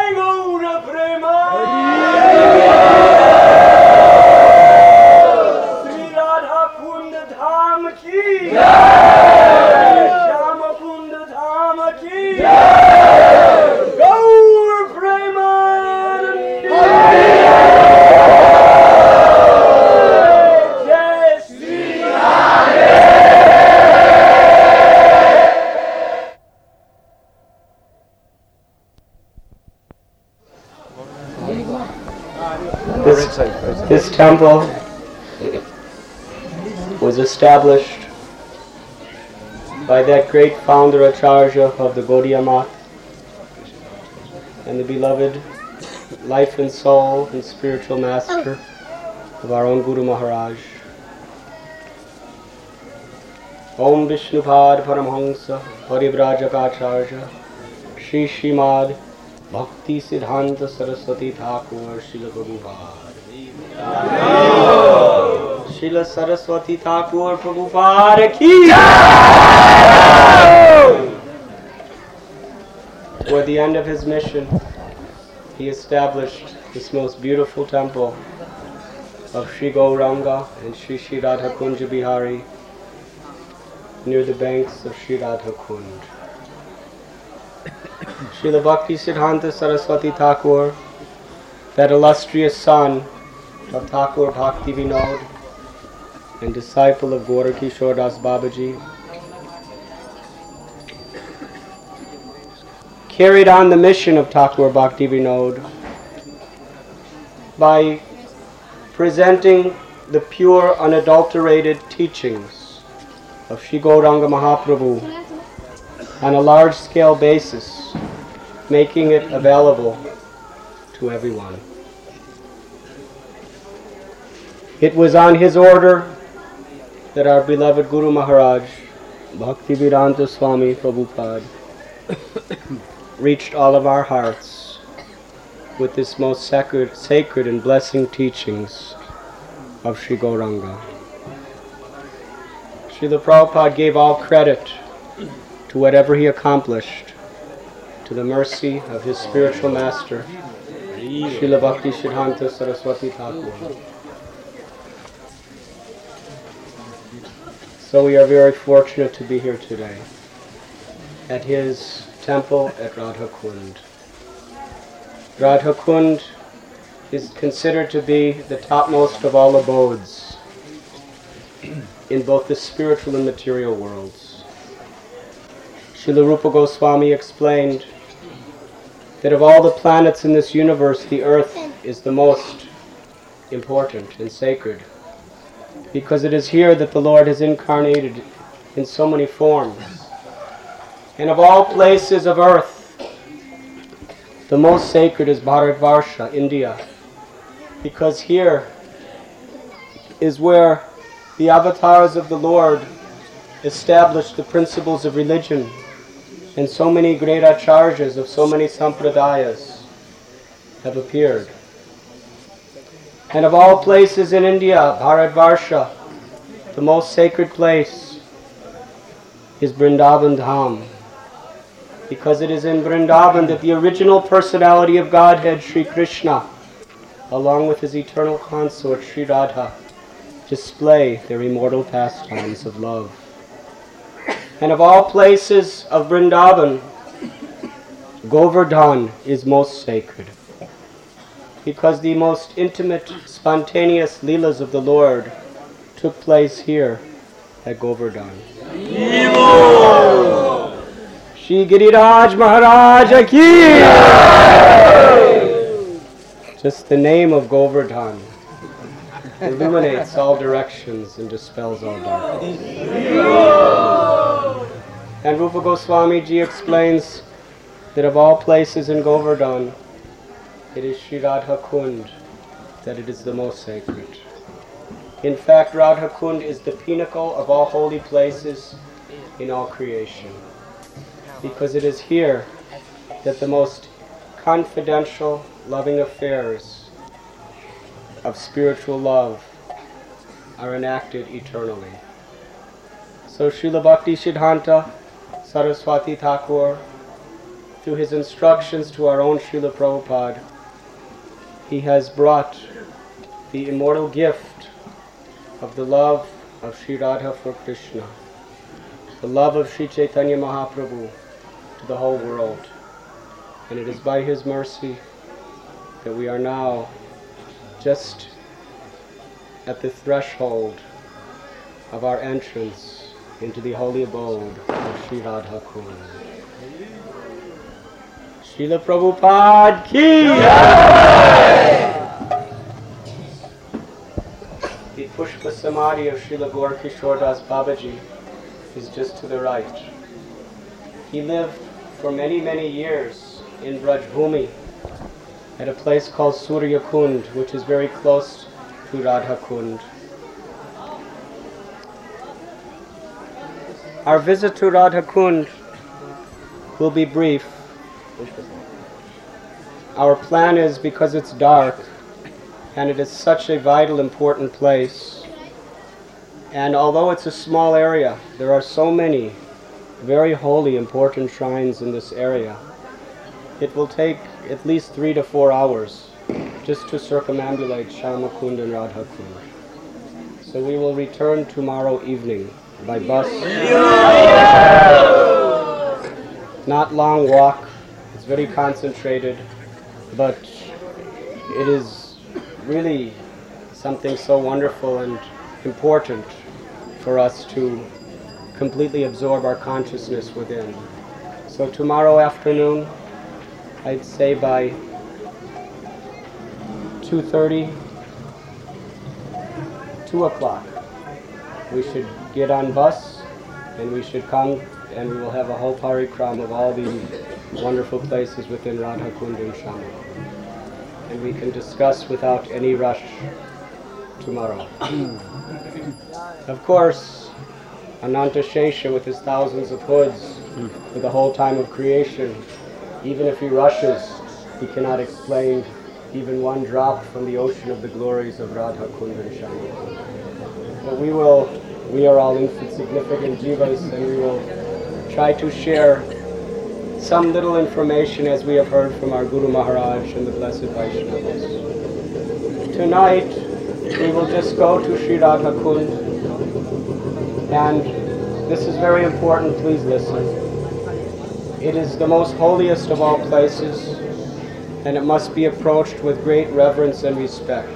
Gaura Prema! Sri Radha Kund Dham Ki! Shama Kund Dham Ki! Gaura Prema! Jai Sri This temple was established by that great founder Acharya of the Gaudiya Math and the beloved life and soul and spiritual master of our own Guru Maharaj. Om Vishnupad Paramhamsa Parivrajaka Shri Srimad Bhakti Siddhanta Saraswati Thakur Srila Prabhupada. Srila Saraswati Thakur Prabhupada ki. Toward the end of his mission, he established this most beautiful temple of Sri Gauranga and Sri Sri Radha Kunja Bihari near the banks of Sri Radha Kund. Srila Bhakti Siddhanta Saraswati Thakur, that illustrious son of Thakur Bhakti Vinod and disciple of Gaura Kishore Das Babaji, carried on the mission of Thakur Bhakti Vinod by presenting the pure, unadulterated teachings of Sri Gauranga Mahaprabhu on a large-scale basis, making it available to everyone. It was on his order that our beloved Guru Maharaj, Bhaktivedanta Swami Prabhupada, reached all of our hearts with this most sacred and blessing teachings of Sri Gauranga. Srila Prabhupada gave all credit to whatever he accomplished to the mercy of his spiritual master, Srila Bhakti Siddhanta Saraswati Thakur. So we are very fortunate to be here today at his temple at Radha Kund. Radha Kund is considered to be the topmost of all abodes in both the spiritual and material worlds. Srila Rupa Goswami explained that of all the planets in this universe, the earth is the most important and sacred, because it is here that the Lord has incarnated in so many forms. And of all places of earth, the most sacred is Bharatvarsha, India, because here is where the avatars of the Lord established the principles of religion, and so many great acharyas of so many sampradayas have appeared. And of all places in India, Bharatvarsha, the most sacred place, is Vrindavan Dham, because it is in Vrindavan that the original personality of Godhead, Sri Krishna, along with his eternal consort, Sri Radha, display their immortal pastimes of love. And of all places of Vrindavan, Govardhan is most sacred, because the most intimate, spontaneous leelas of the Lord took place here at Govardhan. Shri Giriraj Maharaj ki! Just the name of Govardhan illuminates all directions and dispels all darkness. And Rupa Goswami Ji explains that of all places in Govardhan, it is Sri Radha Kund that it is the most sacred. In fact, Radha Kund is the pinnacle of all holy places in all creation, because it is here that the most confidential, loving affairs of spiritual love are enacted eternally. So Srila Bhakti Siddhanta Saraswati Thakur, through his instructions to our own Srila Prabhupada, he has brought the immortal gift of the love of Sri Radha for Krishna, the love of Sri Chaitanya Mahaprabhu to the whole world. And it is by his mercy that we are now just at the threshold of our entrance into the holy abode of Sri Radha Kund. Srila Prabhupada ki jai! The Pushpa Samadhi of Srila Gaur Kishore Das Babaji is just to the right. He lived for many, many years in Brajbhumi at a place called Surya Kund, which is very close to Radha Kund. Our visit to Radha Kund will be brief. Our plan is, because it's dark and it is such a vital, important place, and although it's a small area, there are so many very holy, important shrines in this area. It will take at least 3 to 4 hours just to circumambulate Shama Kund and Radha Kund. So we will return tomorrow evening by bus. Not long walk, it's very concentrated, but it is really something so wonderful and important for us to completely absorb our consciousness within. So tomorrow afternoon, I'd say by 2:30, 2 o'clock, we should get on bus and we should come and we will have a whole parikram of all these wonderful places within Radha Kund and Shama. And we can discuss without any rush tomorrow. Of course, Ananta Shesha with his thousands of hoods for the whole time of creation, even if he rushes, he cannot explain even one drop from the ocean of the glories of Radha Kund and Shama. But we are all insignificant jivas, and we will try to share some little information as we have heard from our Guru Maharaj and the Blessed Vaishnavas. Tonight, we will just go to Sri Radha Kund, and this is very important, please listen. It is the most holiest of all places, and it must be approached with great reverence and respect.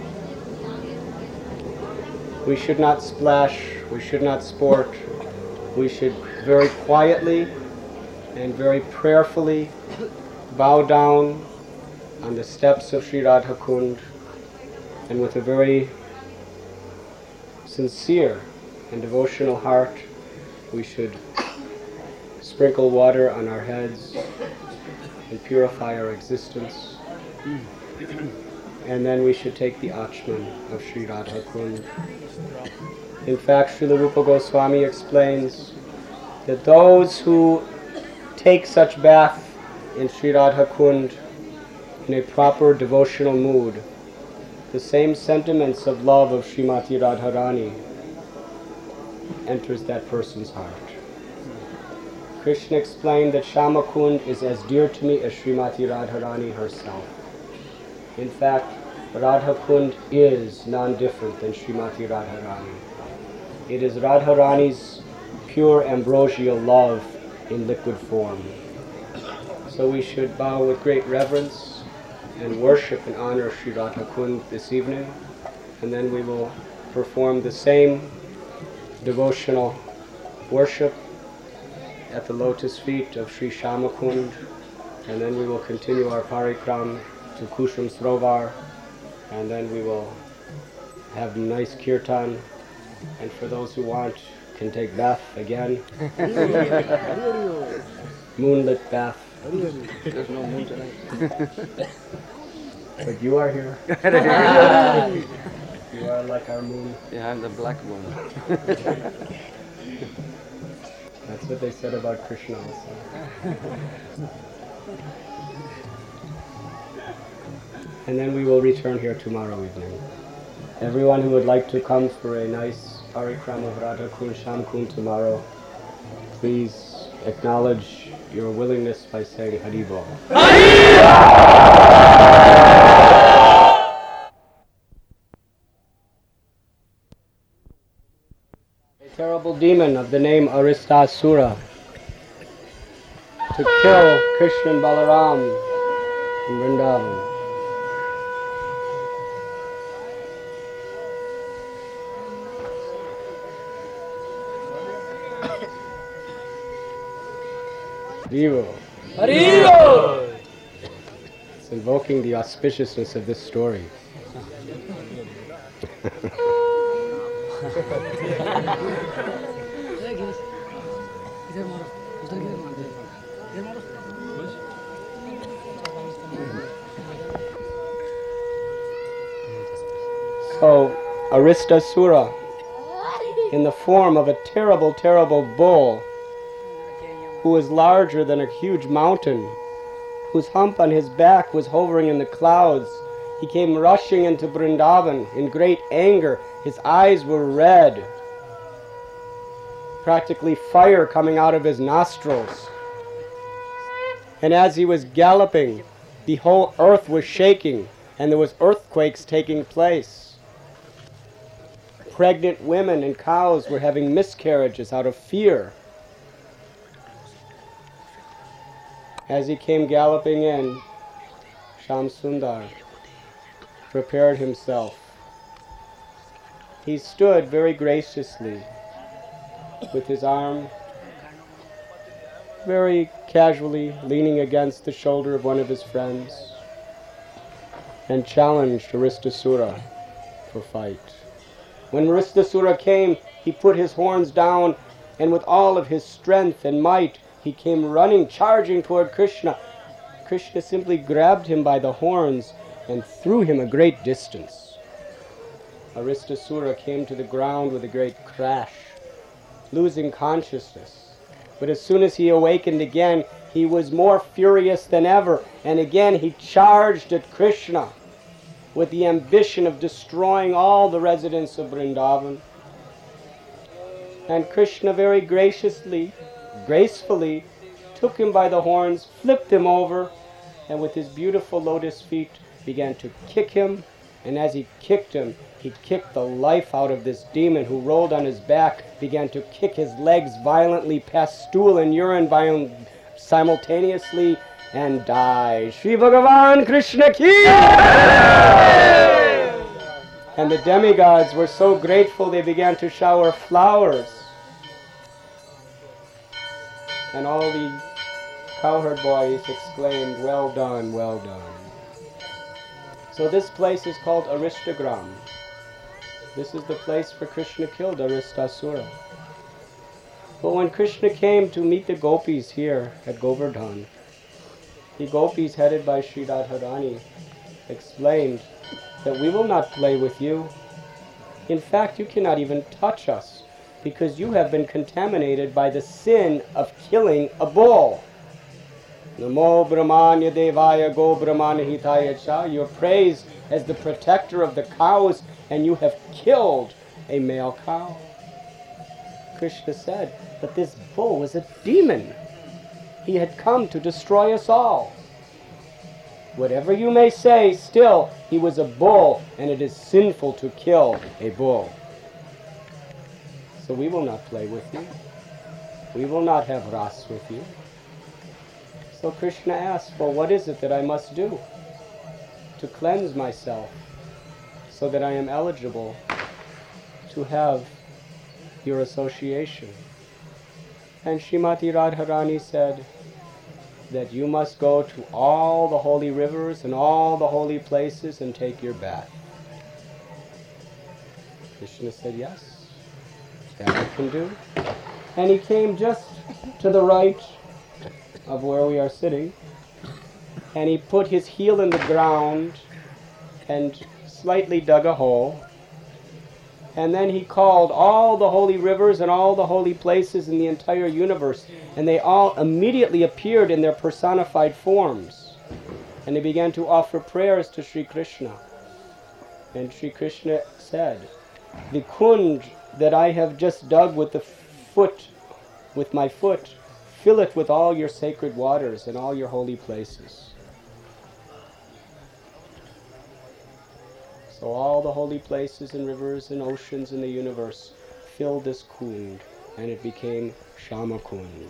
We should not splash, we should not sport, we should very quietly and very prayerfully bow down on the steps of Sri Radha Kund, and with a very sincere and devotional heart, we should sprinkle water on our heads and purify our existence. And then we should take the Achman of Sri Radha Kund. In fact, Srila Rupa Goswami explains that those who take such bath in Sri Radha Kund in a proper devotional mood, the same sentiments of love of Srimati Radharani enters that person's heart. Krishna explained that Shama Kund is as dear to me as Srimati Radharani herself. In fact, Radha Kund is non-different than Srimati Radharani. It is Radharani's pure ambrosial love in liquid form. So we should bow with great reverence and worship and honor Sri Radha Kund this evening, and then we will perform the same devotional worship at the lotus feet of Sri Shama Kund, and then we will continue our parikram to Kushum Srovar, and then we will have nice kirtan, and for those who want, can take bath again. Moonlit bath. There's no moon tonight. But you are here. You are like our moon. Yeah, I'm the black one. That's what they said about Krishna also. And then we will return here tomorrow evening. Everyone who would like to come for a nice parikram of Radha Kund, Sham Kund tomorrow, please acknowledge your willingness by saying Haribol. A terrible demon of the name Aristasura to kill Krishna and Balaram in Vrindavan. Haribo. Haribo! It's invoking the auspiciousness of this story. So, Aristasura, in the form of a terrible, terrible bull, who was larger than a huge mountain, whose hump on his back was hovering in the clouds, he came rushing into Vrindavan in great anger. His eyes were red, practically fire coming out of his nostrils. And as he was galloping, the whole earth was shaking, and there was earthquakes taking place. Pregnant women and cows were having miscarriages out of fear. As he came galloping in, Shamsundar prepared himself. He stood very graciously with his arm very casually leaning against the shoulder of one of his friends and challenged Aristasura for fight. When Aristasura came, he put his horns down, and with all of his strength and might, he came running, charging toward Krishna. Krishna simply grabbed him by the horns and threw him a great distance. Aristasura came to the ground with a great crash, losing consciousness. But as soon as he awakened again, he was more furious than ever, and again he charged at Krishna with the ambition of destroying all the residents of Vrindavan. And Krishna very gracefully took him by the horns, flipped him over, and with his beautiful lotus feet began to kick him. And as he kicked him, he kicked the life out of this demon, who rolled on his back, began to kick his legs violently past stool and urine simultaneously, and died. Shri Bhagavan Krishna ki! And the demigods were so grateful they began to shower flowers. And all the cowherd boys exclaimed, "Well done, well done." So this place is called Aristagram. This is the place where Krishna killed Aristasura. But when Krishna came to meet the gopis here at Govardhan, the gopis headed by Sri Radharani explained that we will not play with you. In fact, you cannot even touch us, because you have been contaminated by the sin of killing a bull. Namo Brahmanya Devaya Go Brahmana Hitaya Cha. You are praised as the protector of the cows, and you have killed a male cow. Krishna said, but this bull was a demon. He had come to destroy us all. Whatever you may say, still, he was a bull, and it is sinful to kill a bull. So we will not play with you. We will not have ras with you. So Krishna asked, well, what is it that I must do to cleanse myself so that I am eligible to have your association? And Srimati Radharani said that you must go to all the holy rivers and all the holy places and take your bath. Krishna said, yes, that I can do. And he came just to the right of where we are sitting, and he put his heel in the ground and slightly dug a hole, and then he called all the holy rivers and all the holy places in the entire universe, and they all immediately appeared in their personified forms, and they began to offer prayers to Sri Krishna. And Sri Krishna said, the kunj that I have just dug with my foot fill it with all your sacred waters and all your holy places. So all the holy places and rivers and oceans in the universe filled this kund, and it became Shama Kund.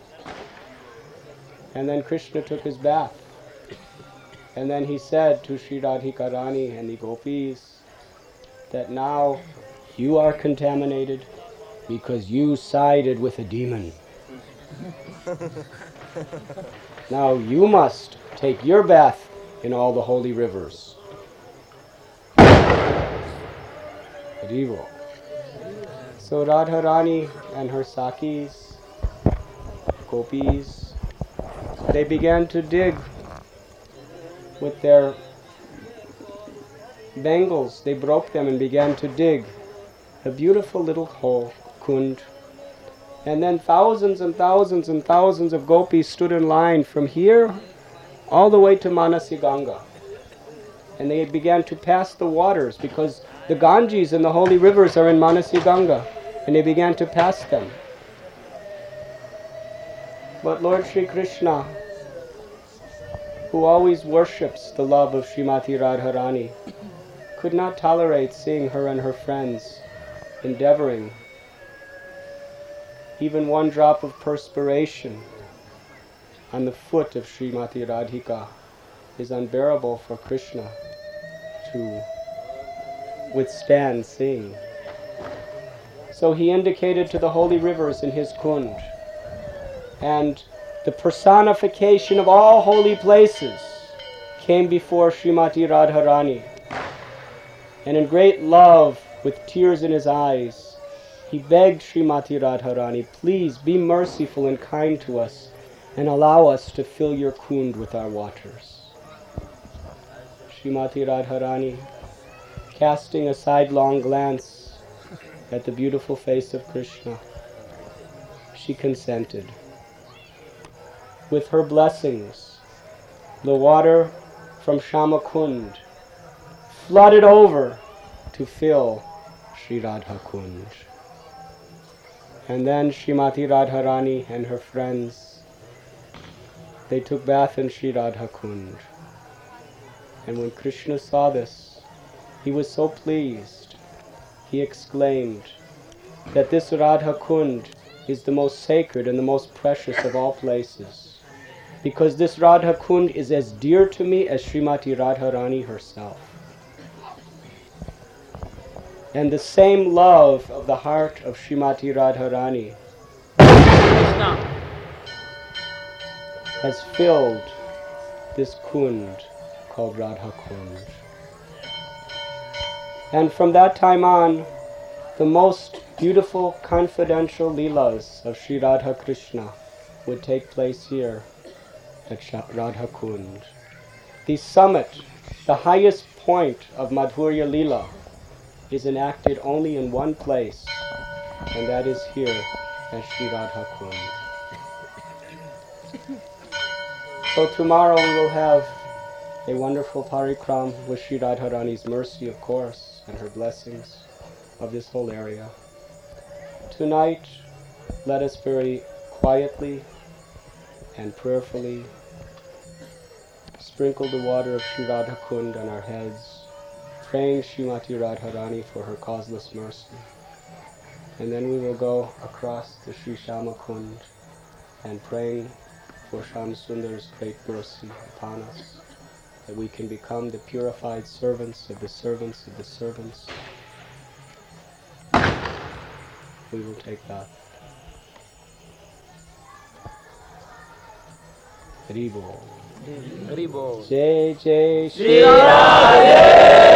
And then Krishna took his bath. And then he said to Sri Radhika Rani and the gopis that now you are contaminated because you sided with a demon. Now you must take your bath in all the holy rivers. Haribo. So Radharani and her Sakis, gopis, they began to dig with their bangles. They broke them and began to dig a beautiful little hole, kund. And then thousands and thousands and thousands of gopis stood in line from here all the way to Manasi Ganga. And they began to pass the waters because the Ganges and the holy rivers are in Manasi Ganga. And they began to pass them. But Lord Sri Krishna, who always worships the love of Srimati Radharani, could not tolerate seeing her and her friends endeavoring. Even one drop of perspiration on the foot of Srimati Radhika is unbearable for Krishna to withstand seeing. So he indicated to the holy rivers in his kund, and the personification of all holy places came before Srimati Radharani. And in great love, with tears in his eyes, he begged Srimati Radharani, please be merciful and kind to us and allow us to fill your kund with our waters. Srimati Radharani, casting a sidelong glance at the beautiful face of Krishna, she consented. With her blessings, the water from Shama Kund flooded over to fill Sri Radha Kund. And then Srimati Radharani and her friends, they took bath in Sri Radha Kund. And when Krishna saw this, he was so pleased. He exclaimed that this Radha Kund is the most sacred and the most precious of all places, because this Radha Kund is as dear to me as Srimati Radharani herself. And the same love of the heart of Srimati Radharani has filled this kund called Radha Kund. And from that time on, the most beautiful confidential leelas of Sri Radha Krishna would take place here at Radha Kund. The summit, the highest point of Madhurya Leela, is enacted only in one place, and that is here at Sri Radha Kund. So tomorrow we will have a wonderful parikram with Sri Radharani's mercy, of course, and her blessings of this whole area. Tonight, let us very quietly and prayerfully sprinkle the water of Sri Radha Kund on our heads, praying Srimati Radharani for her causeless mercy. And then we will go across the Sri Shama Kund and praying for Sham Sundar's great mercy upon us, that we can become the purified servants of the servants of the servants. We will take that. Haribo. Haribo. Jai Jai Shri Radhe.